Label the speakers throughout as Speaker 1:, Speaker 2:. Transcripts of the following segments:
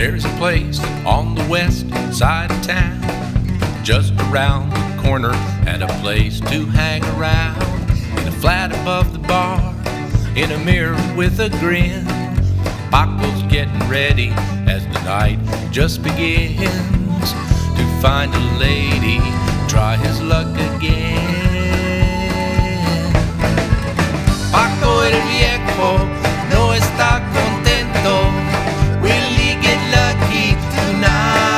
Speaker 1: There's a place on the west side of town, just around the corner, and a place to hang around. In a flat above the bar, in a mirror with a grin, Paco's getting ready as the night just begins to find a lady, try his luck again. Paco el viejo no está contento. Will he get lucky tonight?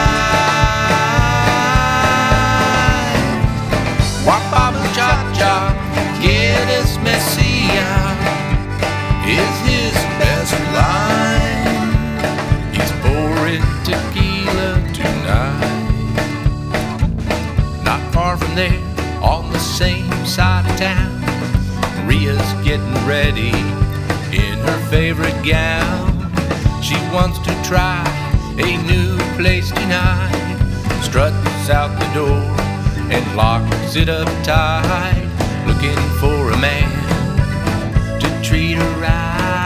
Speaker 1: Guapa muchacha, ¿quieres Messia? Is his best line. He's pouring tequila tonight. Not far from there, on the same side of town, Maria's getting ready in her favorite gown. She wants to try a new place tonight, struts out the door and locks it up tight, looking for a man to treat her right.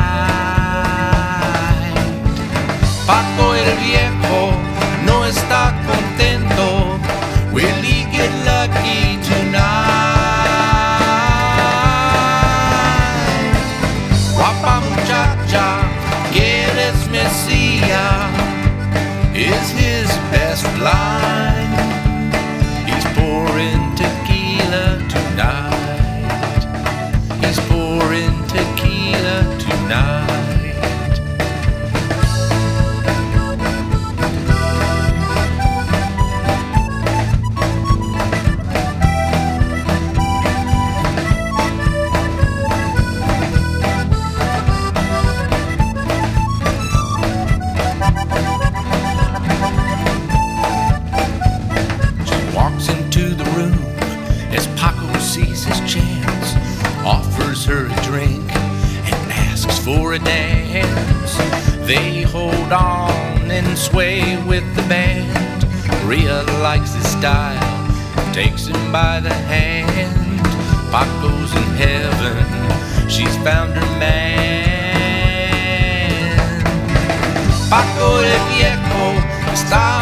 Speaker 1: Paco el viejo no está contento. Will he get lucky tonight? Guapa muchacha, ¿quieres Messia? Is his best line. He's pouring tequila tonight. He's pouring tequila tonight. Offers her a drink and asks for a dance. They hold on and sway with the band. Maria likes his style, takes him by the hand. Paco's in heaven, she's found her man. Paco el viejo está